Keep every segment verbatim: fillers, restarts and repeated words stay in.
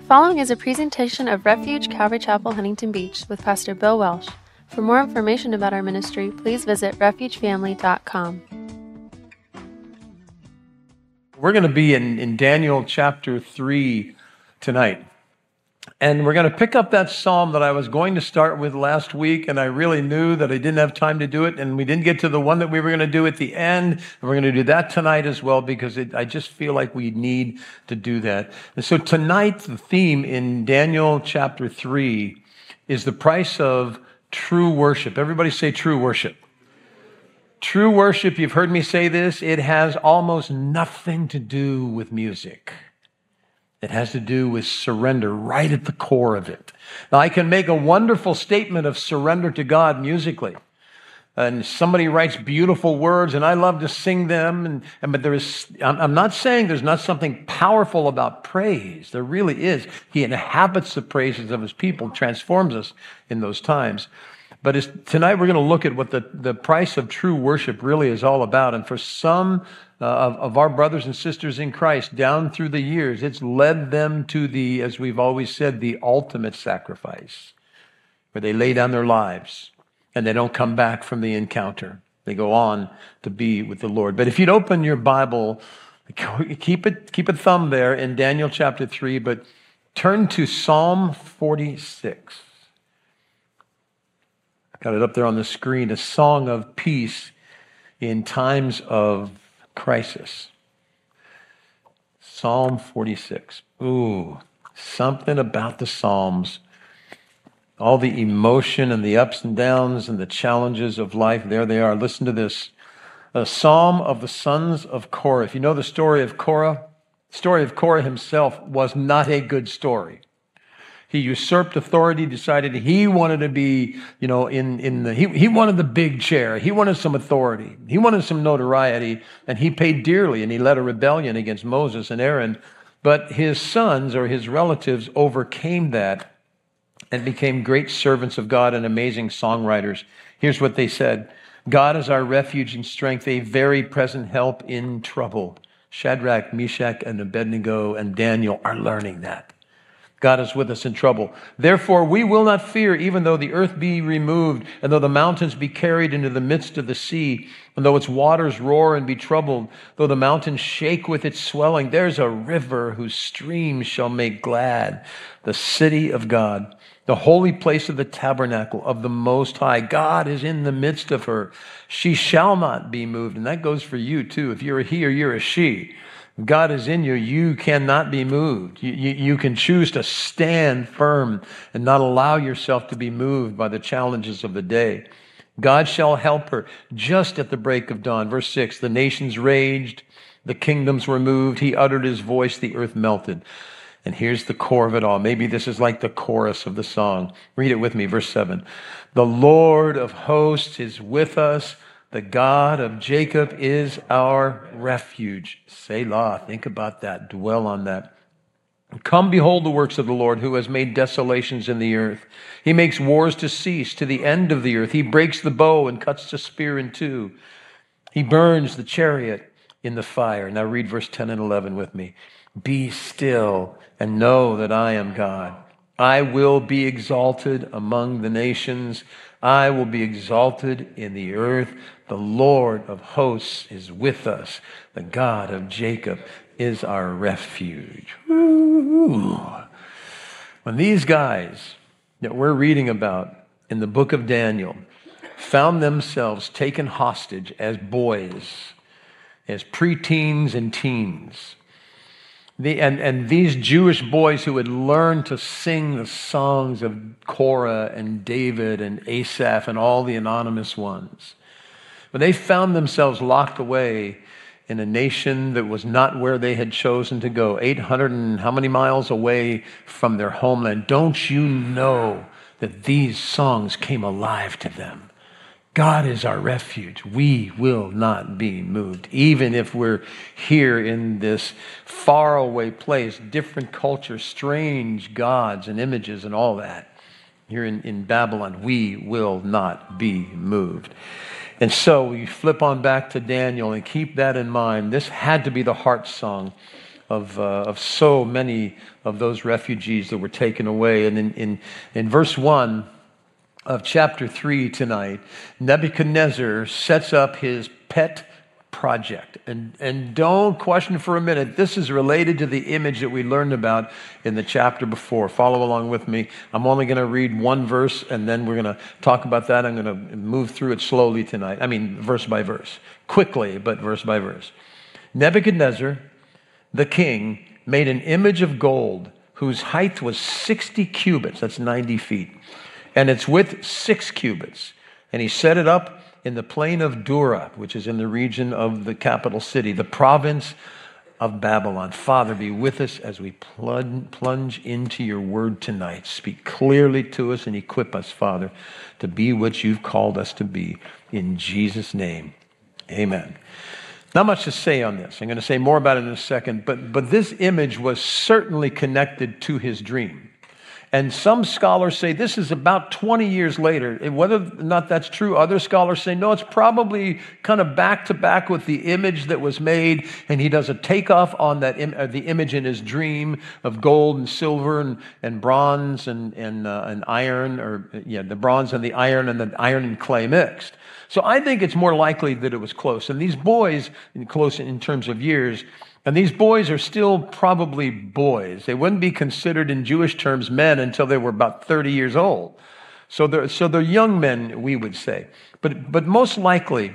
following is a presentation of Refuge Calvary Chapel, Huntington Beach with Pastor Bill Welsh. For more information about our ministry, please visit refuge family dot com. We're going to be in, in Daniel chapter three tonight. And we're going to pick up that psalm that I was going to start with last week, and I really knew that I didn't have time to do it, and we didn't get to the one that we were going to do at the end, and we're going to do that tonight as well, because it, I just feel like we need to do that. And so tonight, the theme in Daniel chapter three is the price of true worship. Everybody say true worship. True worship, you've heard me say this, it has almost nothing to do with music. It has to do with surrender right at the core of it. Now, I can make a wonderful statement of surrender to God musically. And somebody writes beautiful words, and I love to sing them. And, and but there is, I'm not saying there's not something powerful about praise. There really is. He inhabits the praises of his people, transforms us in those times. But it's, tonight we're going to look at what the, the price of true worship really is all about. And for some uh, of, of our brothers and sisters in Christ, down through the years, it's led them to the, as we've always said, the ultimate sacrifice, where they lay down their lives and they don't come back from the encounter. They go on to be with the Lord. But if you'd open your Bible, keep it, keep a thumb there in Daniel chapter three, but turn to Psalm forty-six. Got it up there on the screen, a song of peace in times of crisis. Psalm forty-six. Ooh, something about the Psalms. All the emotion and the ups and downs and the challenges of life, there they are. Listen to this. A psalm of the sons of Korah. If you know the story of Korah, the story of Korah himself was not a good story. He usurped authority, decided he wanted to be, you know, in, in the, he, he wanted the big chair. He wanted some authority. He wanted some notoriety, and he paid dearly, and he led a rebellion against Moses and Aaron. But his sons or his relatives overcame that and became great servants of God and amazing songwriters. Here's what they said. God is our refuge and strength, a very present help in trouble. Shadrach, Meshach, and Abednego and Daniel are learning that. God is with us in trouble. Therefore, we will not fear, even though the earth be removed, and though the mountains be carried into the midst of the sea, and though its waters roar and be troubled, though the mountains shake with its swelling. There's a river whose streams shall make glad the city of God, the holy place of the tabernacle of the Most High. God is in the midst of her. She shall not be moved. And that goes for you too. If you're a he or you're a she, God is in you, you cannot be moved. You, you, you can choose to stand firm and not allow yourself to be moved by the challenges of the day. God shall help her just at the break of dawn. Verse six, the nations raged, the kingdoms were moved. He uttered his voice, the earth melted. And here's the core of it all. Maybe this is like the chorus of the song. Read it with me, verse seven. The Lord of hosts is with us. The God of Jacob is our refuge. Selah. Think about that. Dwell on that. Come behold the works of the Lord, who has made desolations in the earth. He makes wars to cease to the end of the earth. He breaks the bow and cuts the spear in two. He burns the chariot in the fire. Now read verse ten and eleven with me. Be still and know that I am God. I will be exalted among the nations. I will be exalted in the earth. The Lord of hosts is with us. The God of Jacob is our refuge. Ooh. When these guys that we're reading about in the book of Daniel found themselves taken hostage as boys, as preteens and teens, The, and, and these Jewish boys who had learned to sing the songs of Korah and David and Asaph and all the anonymous ones, when they found themselves locked away in a nation that was not where they had chosen to go, eight hundred and how many miles away from their homeland, don't you know that these songs came alive to them? God is our refuge. We will not be moved. Even if we're here in this faraway place, different culture, strange gods and images and all that, here in, in Babylon, we will not be moved. And so we flip on back to Daniel and keep that in mind. This had to be the heart song of, uh, of so many of those refugees that were taken away. And in, in, in verse one of chapter three tonight, Nebuchadnezzar sets up his pet project. And, and don't question for a minute, this is related to the image that we learned about in the chapter before. Follow along with me. I'm only going to read one verse, and then we're going to talk about that. I'm going to move through it slowly tonight. I mean, verse by verse. Quickly, but verse by verse. Nebuchadnezzar, the king, made an image of gold whose height was sixty cubits, that's ninety feet, and its width six cubits. And he set it up in the plain of Dura, which is in the region of the capital city, the province of Babylon. Father, be with us as we plunge into your word tonight. Speak clearly to us and equip us, Father, to be what you've called us to be. In Jesus' name, amen. Not much to say on this. I'm going to say more about it in a second, but, but this image was certainly connected to his dream. And some scholars say this is about twenty years later. And whether or not that's true, other scholars say, no, it's probably kind of back to back with the image that was made. And he does a takeoff on that Im- uh, the image in his dream of gold and silver and, and bronze and, and, uh, and iron, or yeah, the bronze and the iron and the iron and clay mixed. So I think it's more likely that it was close. And these boys, close in terms of years, and these boys are still probably boys. They wouldn't be considered in Jewish terms men until they were about thirty years old. So they're, so they're young men, we would say. But, but most likely,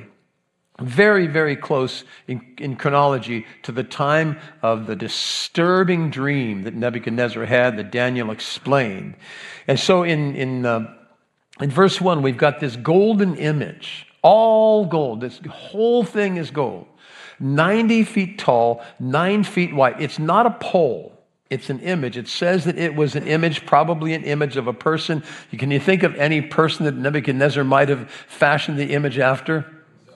very, very close in, in chronology to the time of the disturbing dream that Nebuchadnezzar had, that Daniel explained. And so in, in, uh, in verse one, we've got this golden image, all gold. This whole thing is gold. ninety feet tall, nine feet wide. It's not a pole. It's an image. It says that it was an image, probably an image of a person. Can you think of any person that Nebuchadnezzar might have fashioned the image after?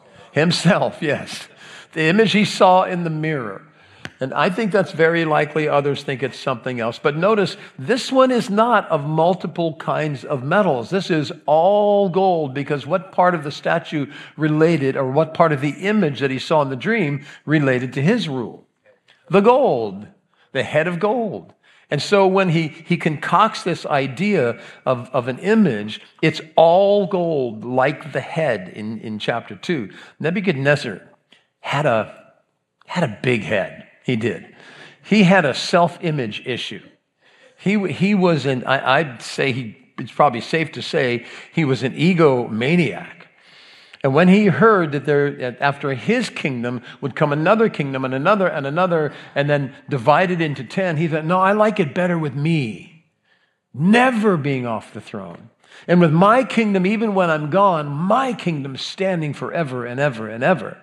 Himself, yes. The image he saw in the mirror. And I think that's very likely. Others think it's something else. But notice, this one is not of multiple kinds of metals. This is all gold, because what part of the statue related, or what part of the image that he saw in the dream related to his rule? The gold, the head of gold. And so when he, he concocts this idea of, of an image, it's all gold, like the head in, in chapter two. Nebuchadnezzar had a, had a big head. He did. He had a self-image issue. He, he was an, I, I'd say he, it's probably safe to say, he was an egomaniac. And when he heard that there, after his kingdom would come another kingdom and another and another, and then divided into ten, he thought, no, I like it better with me, never being off the throne. And with my kingdom, even when I'm gone, my kingdom standing forever and ever and ever.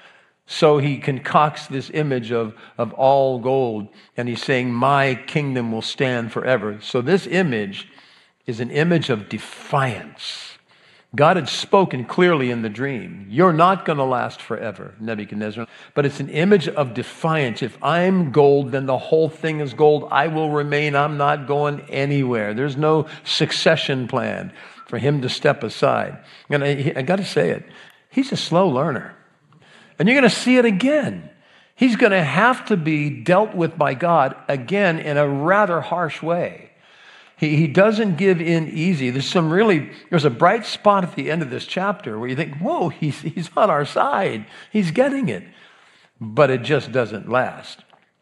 So he concocts this image of, of all gold, and he's saying, my kingdom will stand forever. So this image is an image of defiance. God had spoken clearly in the dream. You're not going to last forever, Nebuchadnezzar. But it's an image of defiance. If I'm gold, then the whole thing is gold. I will remain. I'm not going anywhere. There's no succession plan for him to step aside. And I, I got to say it. He's a slow learner. And you're going to see it again. He's going to have to be dealt with by God again in a rather harsh way. He, he doesn't give in easy. There's some really, there's a bright spot at the end of this chapter where you think, whoa, he's, he's on our side. He's getting it. But it just doesn't last.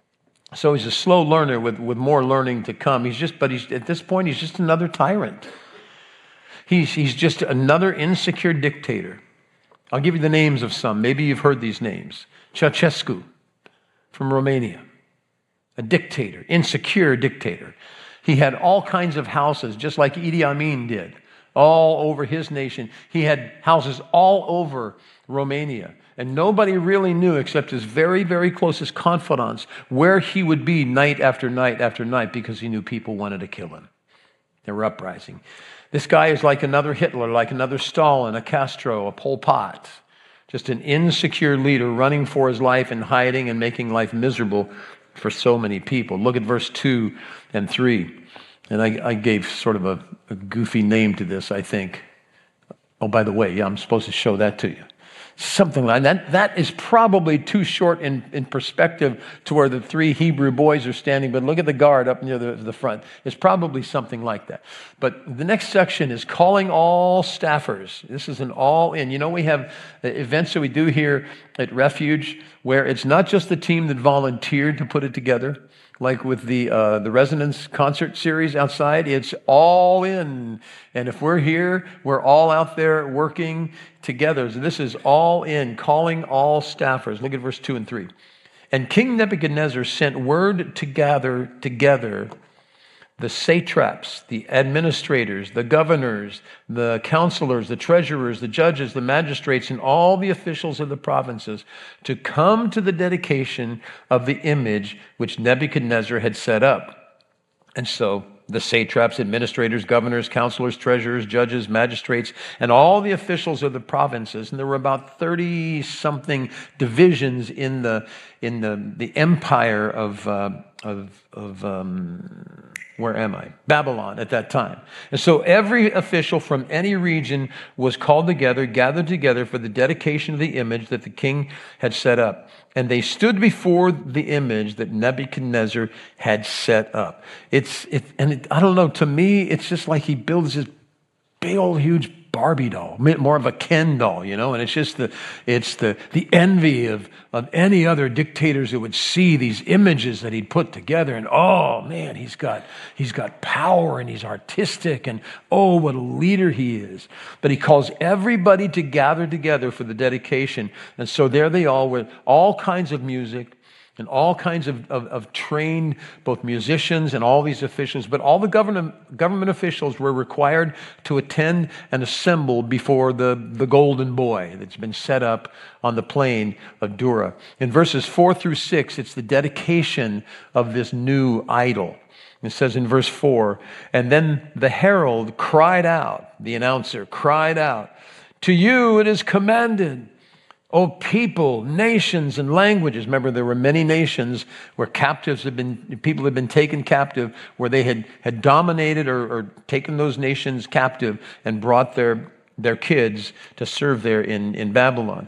So he's a slow learner with, with more learning to come. He's just, but he's, at this point, he's just another tyrant. He's, he's just another insecure dictator. I'll give you the names of some. Maybe you've heard these names. Ceausescu from Romania, a dictator, insecure dictator. He had all kinds of houses, just like Idi Amin did, all over his nation. He had houses all over Romania. And nobody really knew, except his very, very closest confidants, where he would be night after night after night, because he knew people wanted to kill him. They were uprising. This guy is like another Hitler, like another Stalin, a Castro, a Pol Pot. Just an insecure leader running for his life and hiding and making life miserable for so many people. Look at verse two and three. And I, I gave sort of a, a goofy name to this, I think. Oh, by the way, yeah, I'm supposed to show that to you. Something like that. That is probably too short in, in perspective to where the three Hebrew boys are standing, but look at the guard up near the, the front. It's probably something like that. But the next section is calling all staffers. This is an all-in. You know, we have events that we do here at Refuge where it's not just the team that volunteered to put it together, like with the uh, the Resonance concert series outside. It's all in. And if we're here, we're all out there working together. So this is all in, calling all staffers. Look at verse two and three. And King Nebuchadnezzar sent word to gather together the satraps, the administrators, the governors, the counselors, the treasurers, the judges, the magistrates, and all the officials of the provinces to come to the dedication of the image which Nebuchadnezzar had set up. And so the satraps, administrators, governors, counselors, treasurers, judges, magistrates, and all the officials of the provinces, and there were about thirty-something divisions in the in the, the empire of uh, of of um, where am I? Babylon at that time. And so every official from any region was called together, gathered together for the dedication of the image that the king had set up. And they stood before the image that Nebuchadnezzar had set up. It's it, and it, I don't know, to me, it's just like he builds this big old huge Barbie doll, more of a Ken doll, you know, and it's just the, it's the, the envy of, of any other dictators who would see these images that he'd put together and, oh man, he's got, he's got power and he's artistic and oh, what a leader he is. But he calls everybody to gather together for the dedication. And so there they all with all kinds of music, and all kinds of, of, of trained, both musicians and all these officials, but all the government, government officials were required to attend and assemble before the, the golden boy that's been set up on the plain of Dura. In verses four through six, it's the dedication of this new idol. It says in verse four, and then the herald cried out, the announcer cried out, to you it is commanded, O people, nations, and languages. Remember, there were many nations where captives had been, people had been taken captive, where they had, had dominated or, or taken those nations captive and brought their, their kids to serve there in, in Babylon.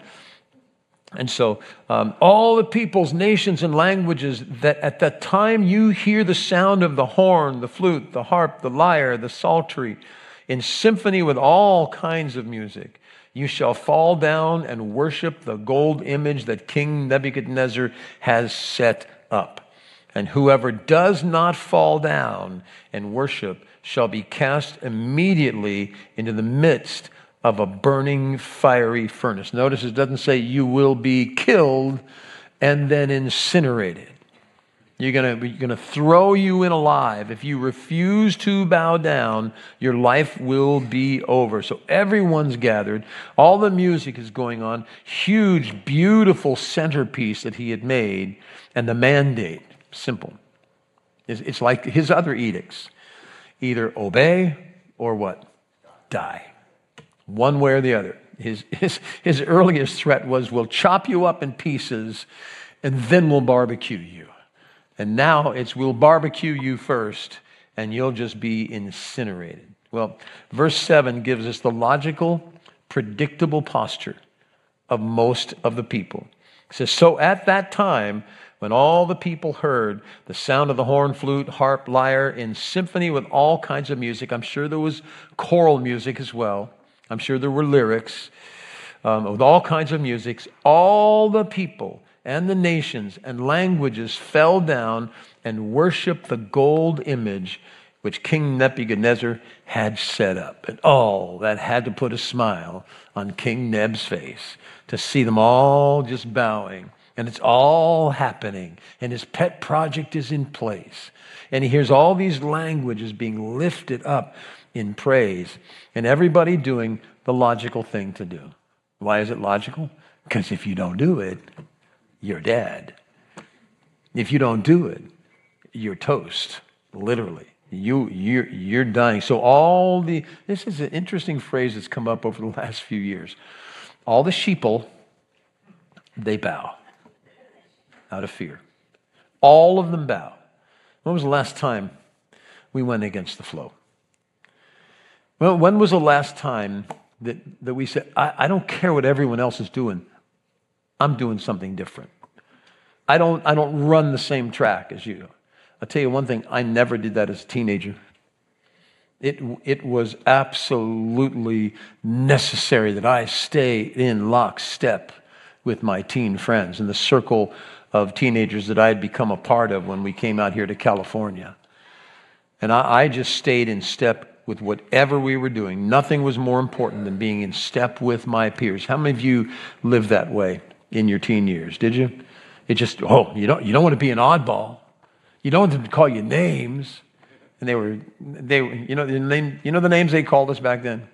And so um, all the peoples, nations, and languages that at that time you hear the sound of the horn, the flute, the harp, the lyre, the psaltery, in symphony with all kinds of music, you shall fall down and worship the gold image that King Nebuchadnezzar has set up. And whoever does not fall down and worship shall be cast immediately into the midst of a burning fiery furnace. Notice it doesn't say you will be killed and then incinerated. You're going to, you're going to throw you in alive. If you refuse to bow down, your life will be over. So everyone's gathered. All the music is going on. Huge, beautiful centerpiece that he had made. And the mandate, simple. It's, it's like his other edicts. Either obey or what? Die. One way or the other. His, his, his earliest threat was, we'll chop you up in pieces and then we'll barbecue you. And now it's, we'll barbecue you first, and you'll just be incinerated. Well, verse seven gives us the logical, predictable posture of most of the people. It says, so at that time, when all the people heard the sound of the horn, flute, harp, lyre, in symphony with all kinds of music, I'm sure there was choral music as well. I'm sure there were lyrics um, with all kinds of music. All the people and the nations and languages fell down and worshiped the gold image which King Nebuchadnezzar had set up. And oh, that had to put a smile on King Neb's face to see them all just bowing. And it's all happening. And his pet project is in place. And he hears all these languages being lifted up in praise. And everybody doing the logical thing to do. Why is it logical? Because if you don't do it, you're dead. If you don't do it, you're toast, literally. You, you're, you're dying. So all the, this is an interesting phrase that's come up over the last few years. All the sheeple, they bow out of fear. All of them bow. When was the last time we went against the flow? Well, when was the last time that, that we said, I, I don't care what everyone else is doing. I'm doing something different. I don't, I don't run the same track as you. I'll tell you one thing, I never did that as a teenager. It, it was absolutely necessary that I stay in lockstep with my teen friends and the circle of teenagers that I had become a part of when we came out here to California. And I, I just stayed in step with whatever we were doing. Nothing was more important than being in step with my peers. How many of you lived that way in your teen years? Did you? It just, oh, you don't, you don't want to be an oddball. You don't want them to call you names. And they were, they, you know, the name, you know the names they called us back then?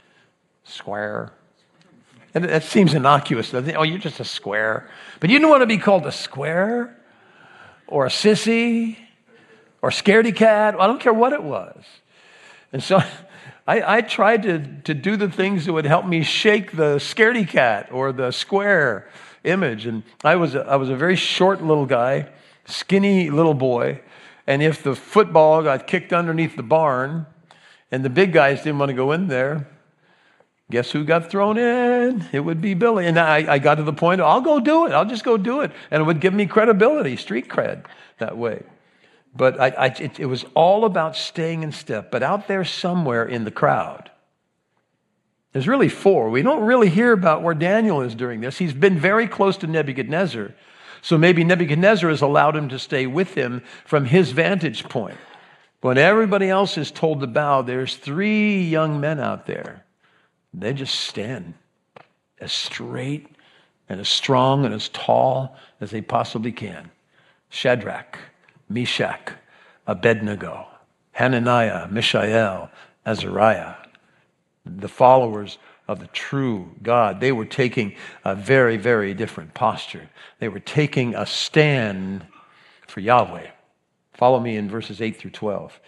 Square. And that seems innocuous. Oh, you're just a square. But you don't want to be called a square or a sissy or scaredy cat. I don't care what it was. And so I, I tried to, to do the things that would help me shake the scaredy cat or the square image. And I was a, I was a very short little guy, skinny little boy. And if the football got kicked underneath the barn and the big guys didn't want to go in there, guess who got thrown in? It would be Billy. And I, I got to the point, I'll go do it. I'll just go do it. And it would give me credibility, street cred that way. But I, I, it, it was all about staying in step. But out there somewhere in the crowd, there's really four. We don't really hear about where Daniel is during this. He's been very close to Nebuchadnezzar. So maybe Nebuchadnezzar has allowed him to stay with him from his vantage point. When everybody else is told to bow, there's three young men out there. They just stand as straight and as strong and as tall as they possibly can. Shadrach, Meshach, Abednego, Hananiah, Mishael, Azariah, the followers of the true God. They were taking a very, very different posture. They were taking a stand for Yahweh. Follow me in verses eight through twelve.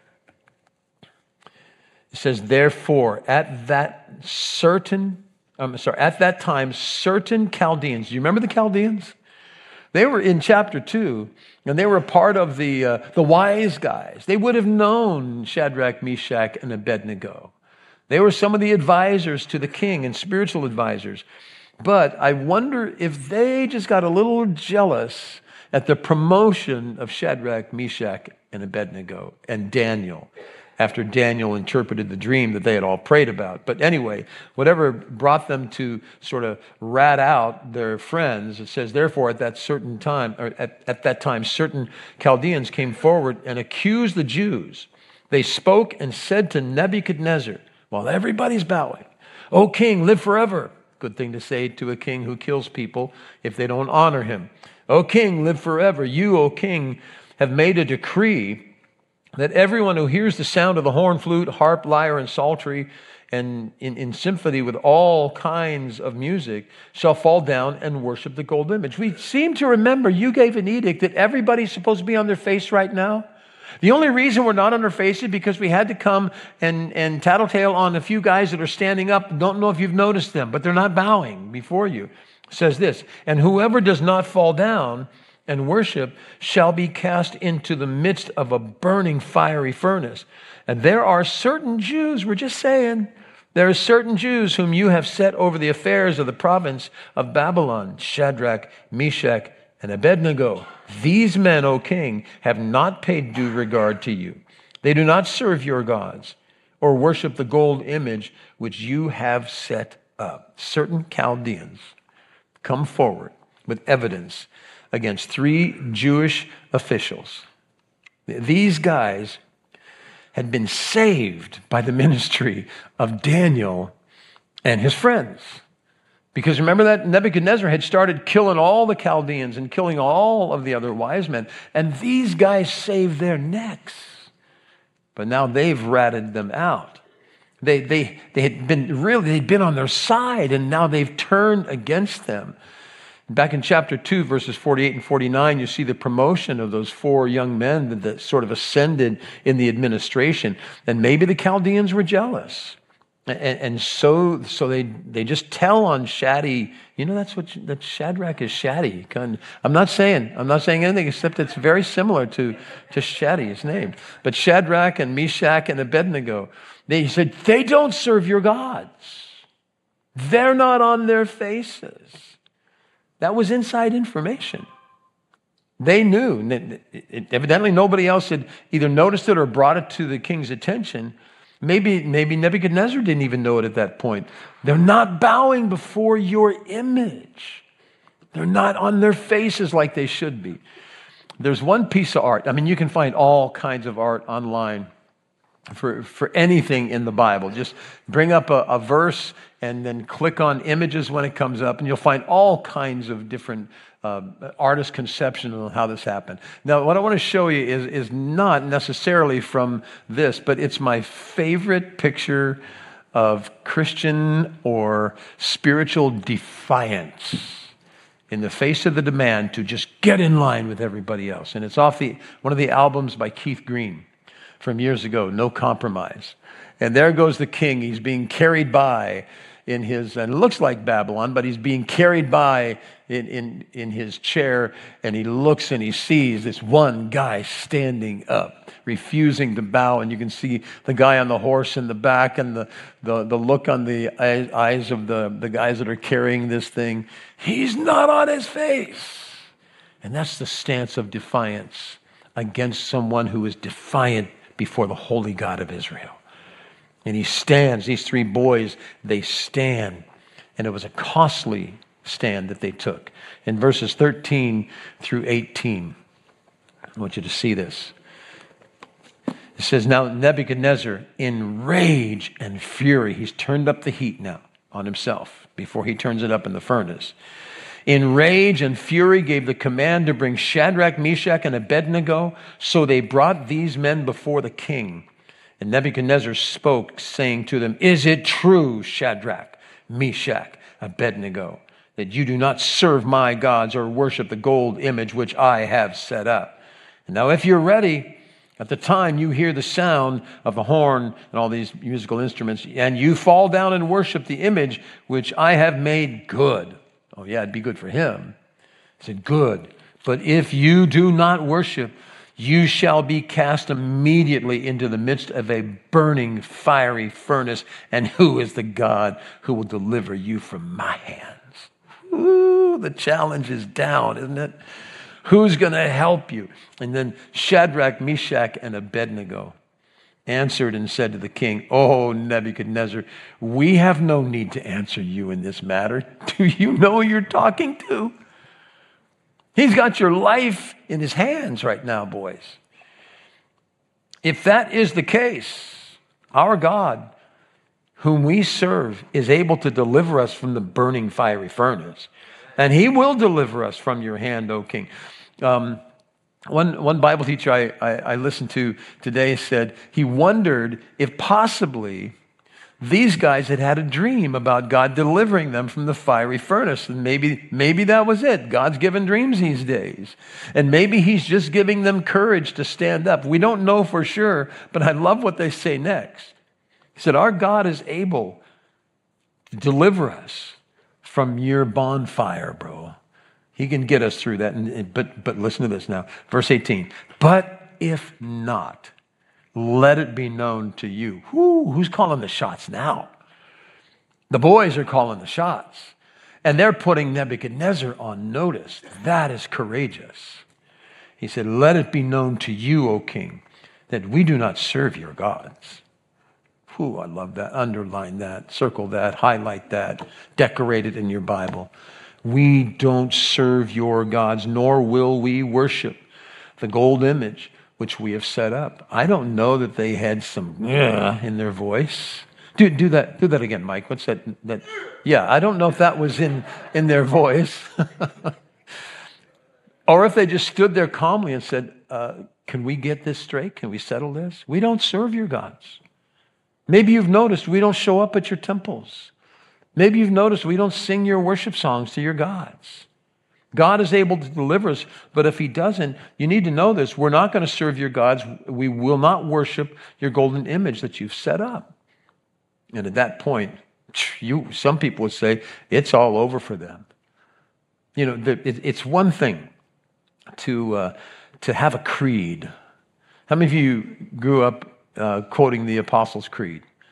It says, therefore, at that certain, I'm sorry, at that time, certain Chaldeans. Do you remember the Chaldeans? They were in chapter two, and they were a part of the, uh, the wise guys. They would have known Shadrach, Meshach, and Abednego. They were some of the advisors to the king and spiritual advisors. But I wonder if they just got a little jealous at the promotion of Shadrach, Meshach, and Abednego, and Daniel, after Daniel interpreted the dream that they had all prayed about. But anyway, whatever brought them to sort of rat out their friends, it says, therefore, at that certain time, or at, at that time, certain Chaldeans came forward and accused the Jews. They spoke and said to Nebuchadnezzar, while everybody's bowing, O king, live forever. Good thing to say to a king who kills people if they don't honor him. O king, live forever. You, O king, have made a decree that everyone who hears the sound of the horn, flute, harp, lyre, and psaltery, and in, in symphony with all kinds of music, shall fall down and worship the gold image. We seem to remember you gave an edict that everybody's supposed to be on their face right now. The only reason we're not on our faces is because we had to come and, and tattletale on a few guys that are standing up. Don't know if you've noticed them, but they're not bowing before you. It says this, and whoever does not fall down and worship shall be cast into the midst of a burning fiery furnace. And there are certain Jews, we're just saying, there are certain Jews whom you have set over the affairs of the province of Babylon, Shadrach, Meshach, and Abednego. These men, O king, have not paid due regard to you. They do not serve your gods or worship the gold image which you have set up. Certain Chaldeans come forward with evidence against three Jewish officials. These guys had been saved by the ministry of Daniel and his friends. Because remember that Nebuchadnezzar had started killing all the Chaldeans and killing all of the other wise men. And these guys saved their necks. But now they've ratted them out. They, they, they had been really, they'd been on their side, and now they've turned against them. Back in chapter two, verses forty-eight and forty-nine, you see the promotion of those four young men that, that sort of ascended in the administration. And maybe the Chaldeans were jealous. And, and so so they they just tell on Shaddy, you know, that's what that Shadrach is Shaddy. I'm not saying, I'm not saying anything except it's very similar to, to Shaddy, his name. But Shadrach and Meshach and Abednego, they said, they don't serve your gods. They're not on their faces. That was inside information. They knew. Evidently, nobody else had either noticed it or brought it to the king's attention. Maybe, maybe Nebuchadnezzar didn't even know it at that point. They're not bowing before your image. They're not on their faces like they should be. There's one piece of art. I mean, you can find all kinds of art online for, for anything in the Bible. Just bring up a, a verse and then click on images when it comes up, and you'll find all kinds of different uh, artist conceptions on how this happened. Now, what I want to show you is, is not necessarily from this, but it's my favorite picture of Christian or spiritual defiance in the face of the demand to just get in line with everybody else. And it's off the one of the albums by Keith Green from years ago, No Compromise. And there goes the king. He's being carried by in his, and it looks like Babylon, but he's being carried by in, in, in his chair, and he looks and he sees this one guy standing up, refusing to bow, and you can see the guy on the horse in the back and the, the, the look on the eyes of the, the guys that are carrying this thing. He's not on his face. And that's the stance of defiance against someone who is defiant before the holy God of Israel. And he stands, these three boys, they stand. And it was a costly stand that they took. In verses thirteen through eighteen, I want you to see this. It says, now Nebuchadnezzar, in rage and fury, he's turned up the heat now on himself before he turns it up in the furnace. In rage and fury gave the command to bring Shadrach, Meshach, and Abednego. So they brought these men before the king. And Nebuchadnezzar spoke, saying to them, is it true, Shadrach, Meshach, Abednego, that you do not serve my gods or worship the gold image which I have set up? And now if you're ready, at the time you hear the sound of the horn and all these musical instruments, and you fall down and worship the image which I have made good. Oh yeah, it'd be good for him. He said, good. But if you do not worship, you shall be cast immediately into the midst of a burning, fiery furnace. And who is the God who will deliver you from my hands? Ooh, the challenge is down, isn't it? Who's going to help you? And then Shadrach, Meshach, and Abednego answered and said to the king, oh, Nebuchadnezzar, we have no need to answer you in this matter. Do you know who you're talking to? He's got your life in his hands right now, boys. If that is the case, our God, whom we serve, is able to deliver us from the burning fiery furnace. And he will deliver us from your hand, O king. Um, one, one Bible teacher I, I, I listened to today said he wondered if possibly these guys had had a dream about God delivering them from the fiery furnace. And maybe, maybe that was it. God's given dreams these days. And maybe he's just giving them courage to stand up. We don't know for sure, but I love what they say next. He said, our God is able to deliver us from your bonfire, bro. He can get us through that. And, but, but listen to this now. Verse eighteen. But if not, let it be known to you. Whoo, who's calling the shots now? The boys are calling the shots. And they're putting Nebuchadnezzar on notice. That is courageous. He said, let it be known to you, O king, that we do not serve your gods. Whew, I love that. Underline that, circle that, highlight that, decorate it in your Bible. We don't serve your gods, nor will we worship the gold image which we have set up. I don't know that they had some yeah in their voice. Do do that. Do that again, Mike. What's that? That yeah. I don't know if that was in in their voice, or if they just stood there calmly and said, uh, "Can we get this straight? Can we settle this? We don't serve your gods. Maybe you've noticed we don't show up at your temples. Maybe you've noticed we don't sing your worship songs to your gods." God is able to deliver us, but if he doesn't, you need to know this. We're not going to serve your gods. We will not worship your golden image that you've set up. And at that point, you, some people would say, it's all over for them. You know, it's one thing to, uh, to have a creed. How many of you grew up uh, quoting the Apostles' Creed?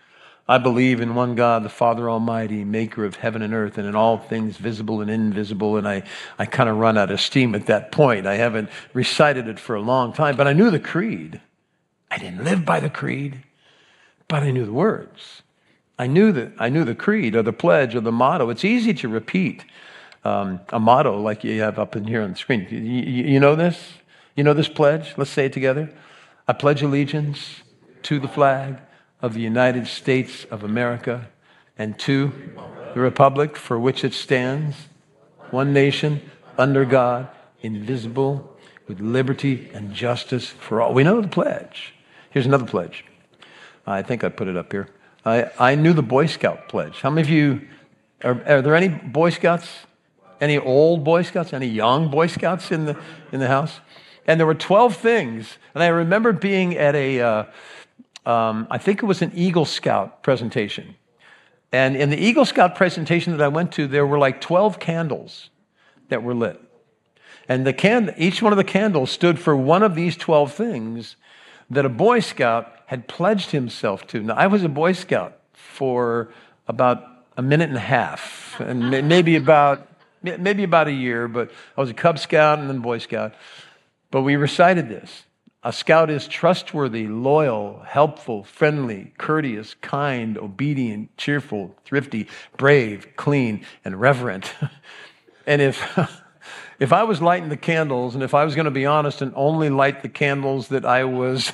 I believe in one God, the Father Almighty, maker of heaven and earth, and in all things visible and invisible. And I, I kind of run out of steam at that point. I haven't recited it for a long time, but I knew the creed. I didn't live by the creed, but I knew the words. I knew that I knew the creed or the pledge or the motto. It's easy to repeat um, a motto like you have up in here on the screen. You, you, you know this? You know this pledge? Let's say it together. I pledge allegiance to the flag of the United States of America and to the republic for which it stands, one nation, under God, invisible, with liberty and justice for all. We know the pledge. Here's another pledge. I think I put it up here. I, I knew the Boy Scout pledge. How many of you, are, are there any Boy Scouts? Any old Boy Scouts? Any young Boy Scouts in the in the house? And there were twelve things. And I remember being at a, uh, um, I think it was an Eagle Scout presentation. And in the Eagle Scout presentation that I went to, there were like twelve candles that were lit. And the can, each one of the candles stood for one of these twelve things that a Boy Scout had pledged himself to. Now, I was a Boy Scout for about a minute and a half, and maybe about maybe about a year, but I was a Cub Scout and then Boy Scout. But we recited this. A scout is trustworthy, loyal, helpful, friendly, courteous, kind, obedient, cheerful, thrifty, brave, clean, and reverent. And if if I was lighting the candles, and if I was going to be honest and only light the candles that I was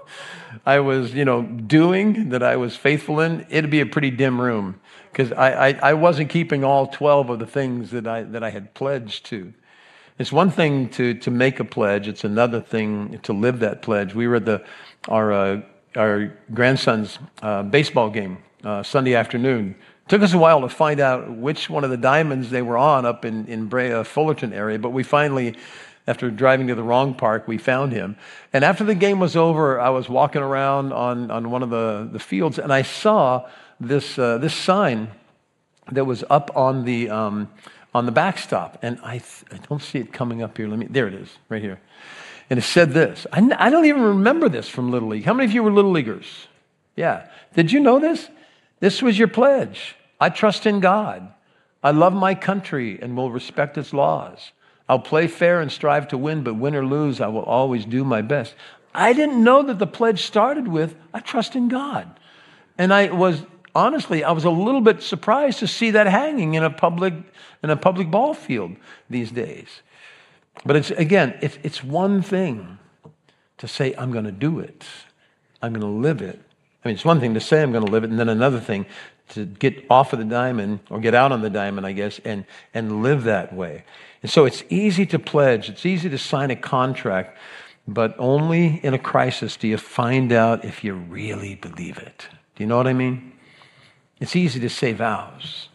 I was, you know, doing, that I was faithful in, it'd be a pretty dim room, because I, I, I wasn't keeping all twelve of the things that I that I had pledged to. It's one thing to to make a pledge. It's another thing to live that pledge. We were at the our uh, our grandson's uh, baseball game uh, Sunday afternoon. It took us a while to find out which one of the diamonds they were on up in in Brea, Fullerton area, but we finally, after driving to the wrong park, we found him. And after the game was over, I was walking around on on one of the the fields, and I saw this uh, this sign that was up on the um, on the backstop, and I, th- I don't see it coming up here. Let me. There it is, right here. And it said this. I, n- I don't even remember this from Little League. How many of you were Little Leaguers? Yeah. Did you know this? This was your pledge. I trust in God. I love my country and will respect its laws. I'll play fair and strive to win, but win or lose, I will always do my best. I didn't know that the pledge started with, I trust in God. And I was, honestly, I was a little bit surprised to see that hanging in a public in a public ball field these days. But it's, again, it's, it's one thing to say, I'm going to do it. I'm going to live it. I mean, it's one thing to say I'm going to live it, and then another thing to get off of the diamond, or get out on the diamond, I guess, and, and live that way. And so it's easy to pledge. It's easy to sign a contract, but only in a crisis do you find out if you really believe it. Do you know what I mean? It's easy to say vows,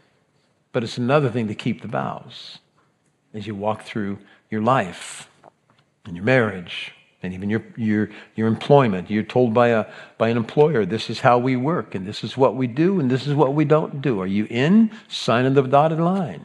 but it's another thing to keep the vows as you walk through your life and your marriage and even your your your employment. You're told by a by an employer, this is how we work, and this is what we do, and this is what we don't do. Are you in? Sign in the dotted line,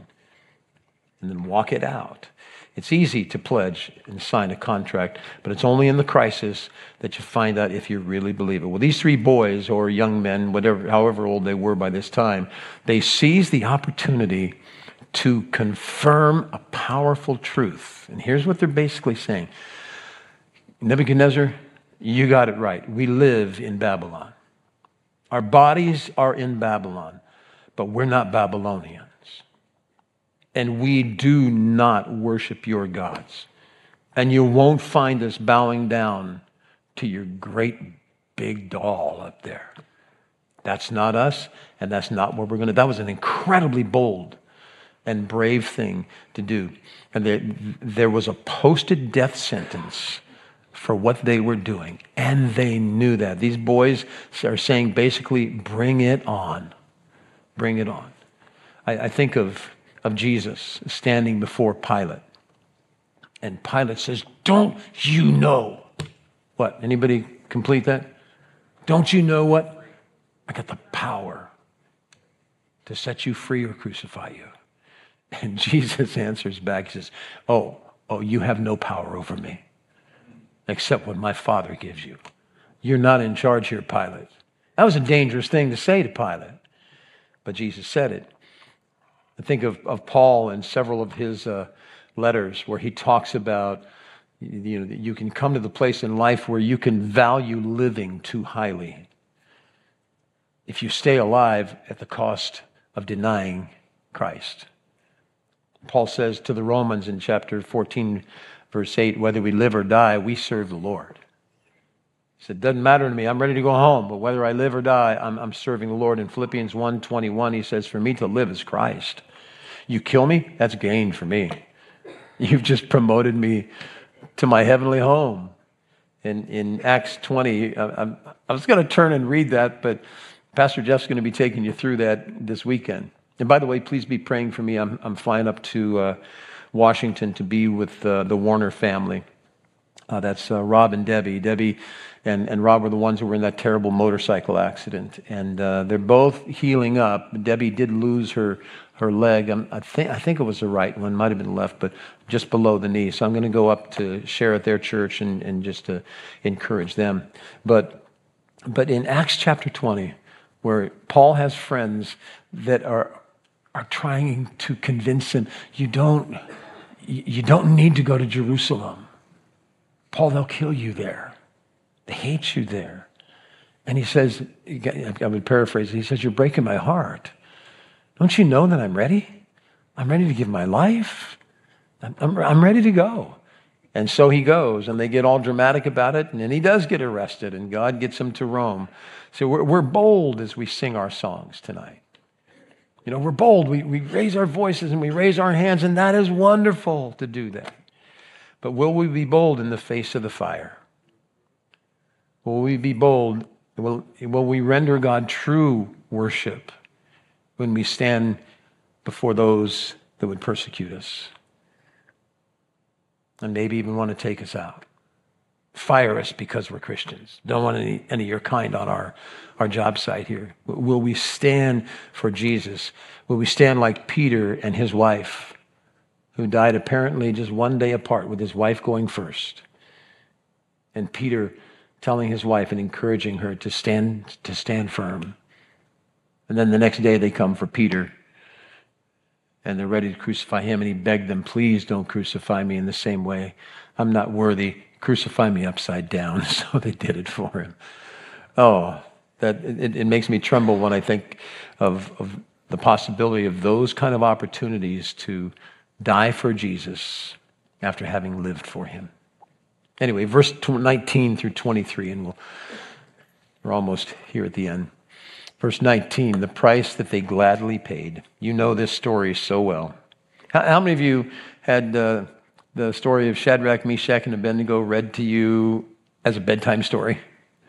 and then walk it out. It's easy to pledge and sign a contract, but it's only in the crisis that you find out if you really believe it. Well, these three boys, or young men, whatever, however old they were by this time, they seized the opportunity to confirm a powerful truth. And here's what they're basically saying. Nebuchadnezzar, you got it right. We live in Babylon. Our bodies are in Babylon, but we're not Babylonians. And we do not worship your gods. And you won't find us bowing down to your great big doll up there. That's not us, and that's not what we're going to do. That was an incredibly bold and brave thing to do. And there, there was a posted death sentence for what they were doing, and they knew that. These boys are saying basically, bring it on. Bring it on. I, I think of of Jesus standing before Pilate. And Pilate says, don't you know what? Anybody complete that? Don't you know what? I got the power to set you free or crucify you. And Jesus answers back, he says, oh, oh, you have no power over me except what my Father gives you. You're not in charge here, Pilate. That was a dangerous thing to say to Pilate, but Jesus said it. I think of, of Paul and several of his uh, letters where he talks about, you know, you can come to the place in life where you can value living too highly if you stay alive at the cost of denying Christ. Paul says to the Romans in chapter fourteen, verse eight, whether we live or die, we serve the Lord. He said, it doesn't matter to me. I'm ready to go home, but whether I live or die, I'm, I'm serving the Lord. In Philippians one twenty-one, he says, for me to live is Christ. You kill me, that's gain for me. You've just promoted me to my heavenly home. In, in Acts twenty, I, I was going to turn and read that, but Pastor Jeff's going to be taking you through that this weekend. And by the way, please be praying for me. I'm, I'm flying up to uh, Washington to be with uh, the Warner family. Uh, that's uh, Rob and Debbie. Debbie and, and Rob were the ones who were in that terrible motorcycle accident. And uh, they're both healing up. Debbie did lose her her leg. I'm, I think I think it was the right one. Might have been left, but just below the knee. So I'm going to go up to share at their church and, and just to encourage them. But but in Acts chapter twenty, where Paul has friends that are are trying to convince him, you don't you don't need to go to Jerusalem. Paul, they'll kill you there. They hate you there. And he says, I would paraphrase, he says, you're breaking my heart. Don't you know that I'm ready? I'm ready to give my life. I'm, I'm, I'm ready to go. And so he goes, and they get all dramatic about it, and then he does get arrested, and God gets him to Rome. So we're, we're bold as we sing our songs tonight. You know, we're bold. We, we raise our voices and we raise our hands, and that is wonderful to do that. But will we be bold in the face of the fire? Will we be bold? Will, will we render God true worship when we stand before those that would persecute us and maybe even want to take us out? Fire us because we're Christians. Don't want any, any of your kind on our, our job site here. Will we stand for Jesus? Will we stand like Peter and his wife, who died apparently just one day apart, with his wife going first? And Peter telling his wife and encouraging her to stand, to stand firm. And then the next day they come for Peter, and they're ready to crucify him, and he begged them, please don't crucify me in the same way. I'm not worthy. Crucify me upside down. So they did it for him. Oh, that it, it makes me tremble when I think of, of the possibility of those kind of opportunities to die for Jesus after having lived for him. Anyway, verse nineteen through twenty-three, and we'll, we're almost here at the end. Verse nineteen, the price that they gladly paid. You know this story so well. How, how many of you had uh, the story of Shadrach, Meshach, and Abednego read to you as a bedtime story?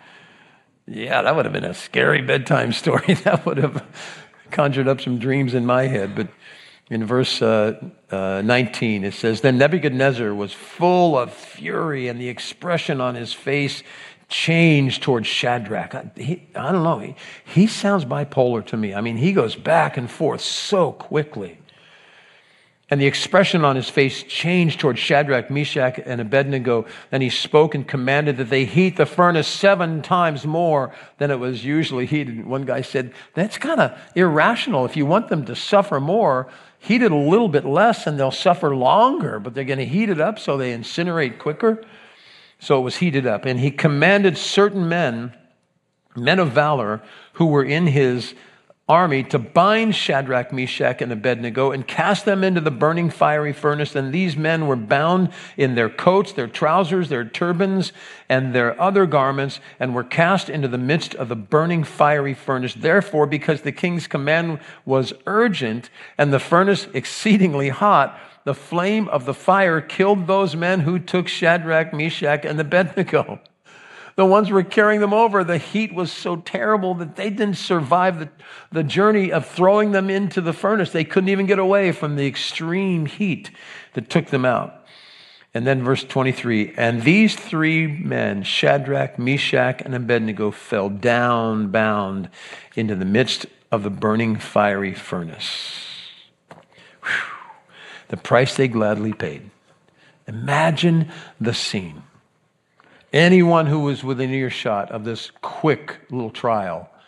Yeah, that would have been a scary bedtime story. That would have conjured up some dreams in my head. But in verse uh, uh, nineteen, it says, then Nebuchadnezzar was full of fury, and the expression on his face changed towards Shadrach. I, he, I don't know. He, he sounds bipolar to me. I mean, he goes back and forth so quickly. And the expression on his face changed towards Shadrach, Meshach, and Abednego. And he spoke and commanded that they heat the furnace seven times more than it was usually heated. One guy said, that's kind of irrational. If you want them to suffer more, heat it a little bit less and they'll suffer longer. But they're going to heat it up so they incinerate quicker. So it was heated up. And he commanded certain men, men of valor, who were in his army, to bind Shadrach, Meshach, and Abednego and cast them into the burning fiery furnace. And these men were bound in their coats, their trousers, their turbans, and their other garments, and were cast into the midst of the burning fiery furnace. Therefore, because the king's command was urgent and the furnace exceedingly hot, the flame of the fire killed those men who took Shadrach, Meshach, and Abednego. The ones who were carrying them over, the heat was so terrible that they didn't survive the, the journey of throwing them into the furnace. They couldn't even get away from the extreme heat that took them out. And then verse twenty-three, and these three men, Shadrach, Meshach, and Abednego, fell down bound into the midst of the burning fiery furnace. Whew. The price they gladly paid. Imagine the scene. Anyone who was within earshot of this quick little trial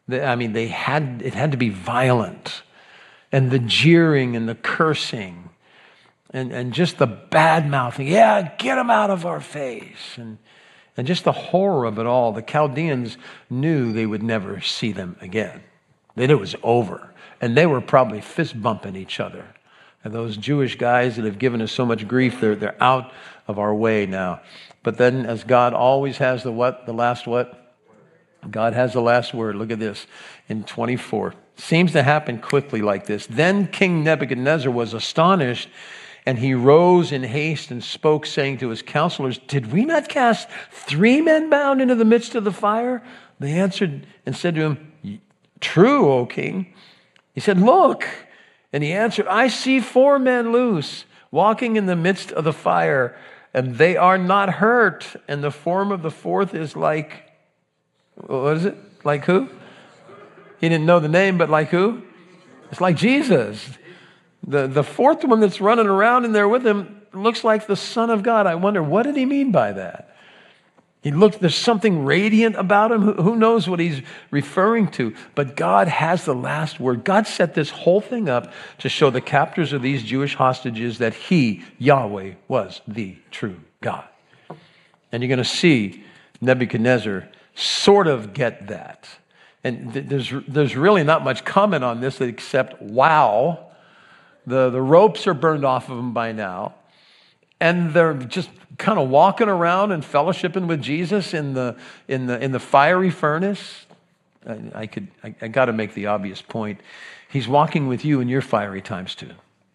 They, I mean, they had it had to be violent. And the jeering and the cursing and, and just the bad mouthing. Yeah, get them out of our face. And, and just the horror of it all. The Chaldeans knew they would never see them again. They knew it was over. And they were probably fist bumping each other. And those Jewish guys that have given us so much grief, they're, they're out of our way now. But then as God always has the what? The last what? God has the last word. Look at this in twenty-four. Seems to happen quickly like this. Then King Nebuchadnezzar was astonished, and he rose in haste and spoke, saying to his counselors, did we not cast three men bound into the midst of the fire? They answered and said to him, true, O king. He said, look. And he answered, I see four men loose, walking in the midst of the fire, and they are not hurt. And the form of the fourth is like, what is it? Like who? He didn't know the name, but like who? It's like Jesus. The, the fourth one that's running around in there with him looks like the Son of God. I wonder, what did he mean by that? He looked, there's something radiant about him. Who, who knows what he's referring to? But God has the last word. God set this whole thing up to show the captors of these Jewish hostages that he, Yahweh, was the true God. And you're going to see Nebuchadnezzar sort of get that. And th- there's there's really not much comment on this except, wow, the, the ropes are burned off of them by now. And they're just kind of walking around and fellowshipping with Jesus in the in the in the fiery furnace. I, I could I, I got to make the obvious point. He's walking with you in your fiery times too.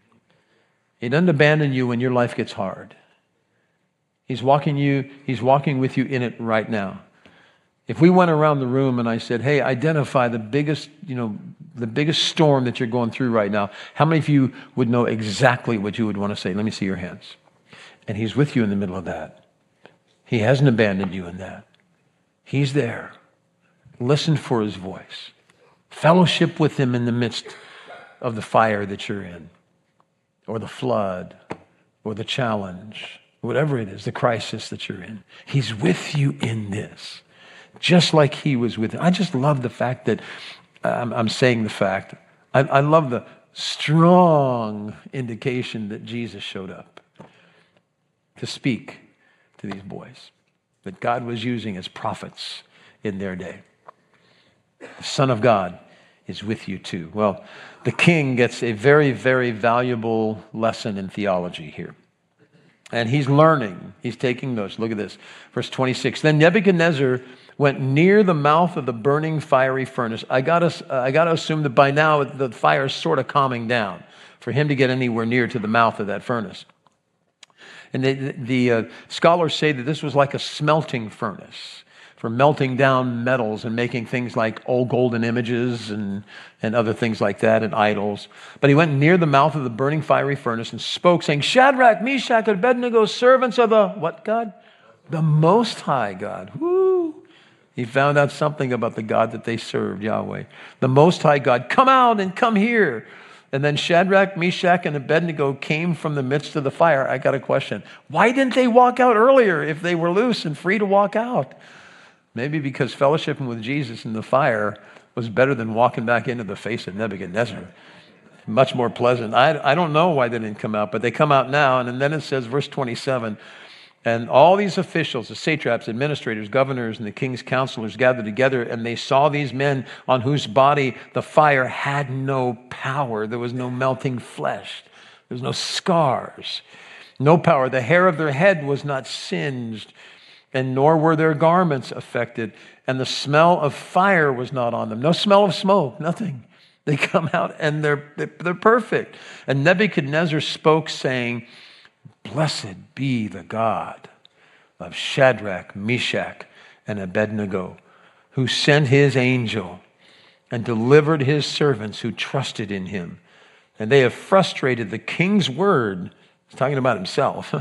He doesn't abandon you when your life gets hard. He's walking you. He's walking with you in it right now. If we went around the room and I said, hey, identify the biggest, you know, the biggest storm that you're going through right now, how many of you would know exactly what you would want to say? Let me see your hands. And he's with you in the middle of that. He hasn't abandoned you in that. He's there. Listen for his voice. Fellowship with him in the midst of the fire that you're in, or the flood, or the challenge, whatever it is, the crisis that you're in. He's with you in this. Just like he was with him. I just love the fact that, I'm, I'm saying the fact, I, I love the strong indication that Jesus showed up to speak to these boys, that God was using as prophets in their day. The Son of God is with you too. Well, the king gets a very, very valuable lesson in theology here. And he's learning. He's taking notes. Look at this. Verse twenty-six. Then Nebuchadnezzar went near the mouth of the burning fiery furnace. I got to, I got to assume that by now the fire is sort of calming down for him to get anywhere near to the mouth of that furnace. And the, the uh, scholars say that this was like a smelting furnace for melting down metals and making things like old golden images and, and other things like that and idols. But he went near the mouth of the burning fiery furnace and spoke, saying, Shadrach, Meshach, and Abednego, servants of the, what God? The Most High God. Woo! He found out something about the God that they served, Yahweh. The Most High God, come out and come here. And then Shadrach, Meshach, and Abednego came from the midst of the fire. I got a question. Why didn't they walk out earlier if they were loose and free to walk out? Maybe because fellowshipping with Jesus in the fire was better than walking back into the face of Nebuchadnezzar. Much more pleasant. I, I don't know why they didn't come out, but they come out now. And then it says, verse twenty-seven, and all these officials, the satraps, administrators, governors, and the king's counselors gathered together, and they saw these men on whose body the fire had no power. There was no melting flesh. There was no scars, no power. The hair of their head was not singed, and nor were their garments affected. And the smell of fire was not on them. No smell of smoke, nothing. They come out and they're, they're perfect. And Nebuchadnezzar spoke, saying, Blessed be the God of Shadrach, Meshach, and Abednego, who sent his angel and delivered his servants who trusted in him. And they have frustrated the king's word. He's talking about himself.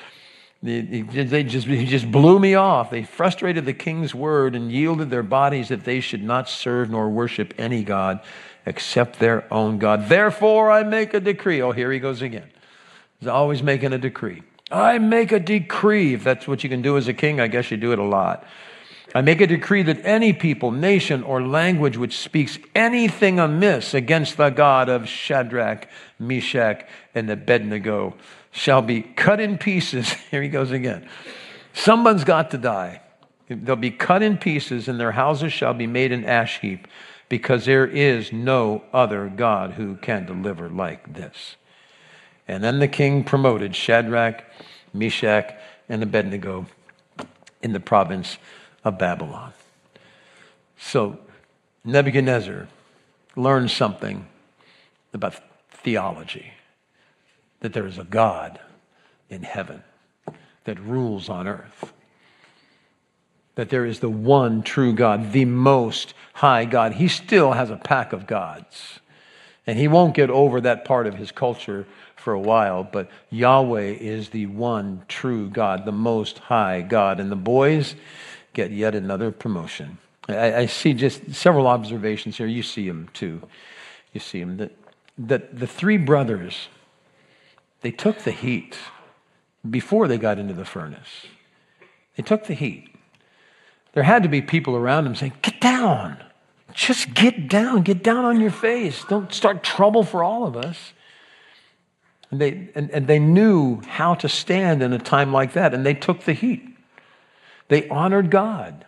They just, he just blew me off. They frustrated the king's word and yielded their bodies that they should not serve nor worship any God except their own God. Therefore, I make a decree. Oh, here he goes again. He's always making a decree. I make a decree. If that's what you can do as a king, I guess you do it a lot. I make a decree that any people, nation, or language which speaks anything amiss against the God of Shadrach, Meshach, and Abednego shall be cut in pieces. Here he goes again. Someone's got to die. They'll be cut in pieces, and their houses shall be made an ash heap, because there is no other God who can deliver like this. And then the king promoted Shadrach, Meshach, and Abednego in the province of Babylon. So Nebuchadnezzar learned something about theology, that there is a God in heaven that rules on earth, that there is the one true God, the most high God. He still has a pack of gods, and he won't get over that part of his culture for a while, but Yahweh is the one true God, the most high God. And the boys get yet another promotion. I, I see just several observations here. You see them too. You see them. That, that the three brothers, they took the heat before they got into the furnace. They took the heat. There had to be people around them saying, get down. Just get down. Get down on your face. Don't start trouble for all of us. And they, and, and they knew how to stand in a time like that, and they took the heat. They honored God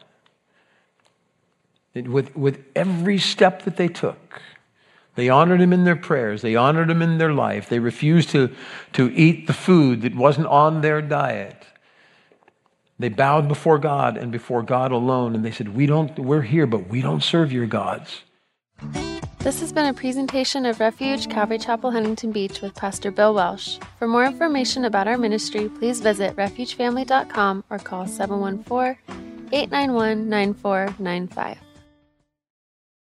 it, with, with every step that they took. They honored him in their prayers. They honored him in their life. They refused to, to eat the food that wasn't on their diet. They bowed before God and before God alone, and they said, "We don't, we're here, but we don't serve your gods." This has been a presentation of Refuge Calvary Chapel, Huntington Beach with Pastor Bill Welsh. For more information about our ministry, please visit refuge family dot com or call seven one four, eight nine one, nine four nine five.